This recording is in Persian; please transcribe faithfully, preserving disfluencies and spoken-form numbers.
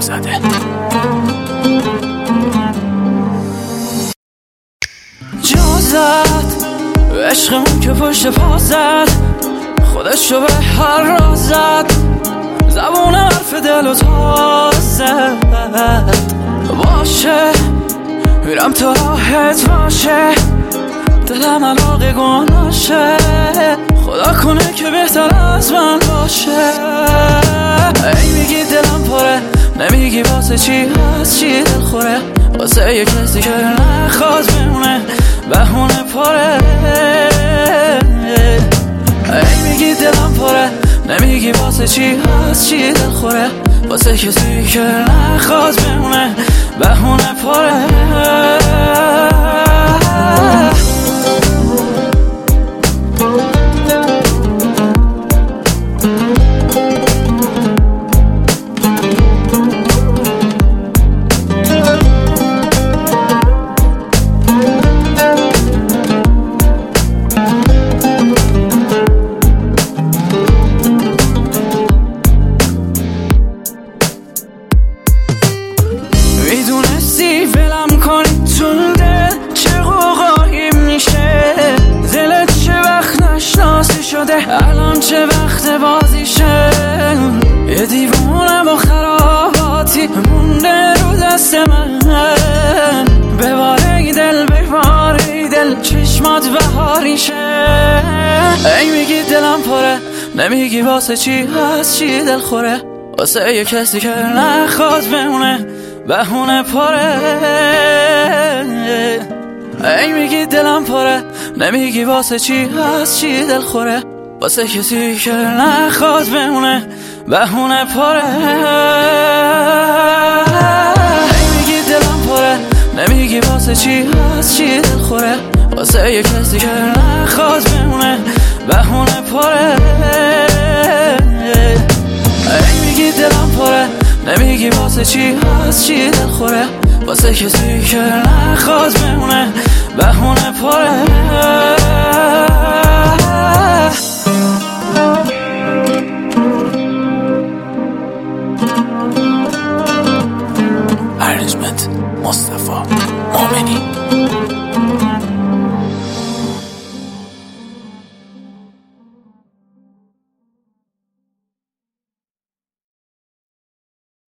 زده. جا زد عشقمون که پشت پا زد، خودشو به هر راز زد، زبون حرف دل و تازه باشه، میرم تا راحت باشه، دلم علاقه گناشه، خدا کنه که بهتر از من باشه. ای میگی دلم پره، نمیگی واسه چی هست چی دل خوره، واسه یه کسی که نخواد بمونه بهونه پره. ای میگی دلم پره، نمیگی واسه چی هست چی دل خوره، واسه کسی که نخواد بمونه بهونه پره. میدونستی ولم کنی تو دل چه قوقایی میشه، دلت چه وقت نشناسی شده الان چه وقت بازیشه، یه دیوونه با خراباتی مونده رو دست من، بباره دل بباره دل چشمات بهاریشه. ای میگی دلم پره، نمیگی واسه چی هست چی دل خوره، واسه یه کسی که نخواد بمونه بهونه پره. ای میگی دلم پره، نمیگی واسه چی هست چی دل خوره، واسه کسی که نخواد بمونه بهونه پره. ای میگی دلم پره، نمیگی واسه چی هست چی دل خوره، واسه یه کسی که نخواد بمونه بهونه پره. ای میگی دلم پره، نمیگی واسه چی هست چی دل خوره، واسه کسی که نخواد بمونه بهونه پره. ارنجمنت مصطفی مومنی.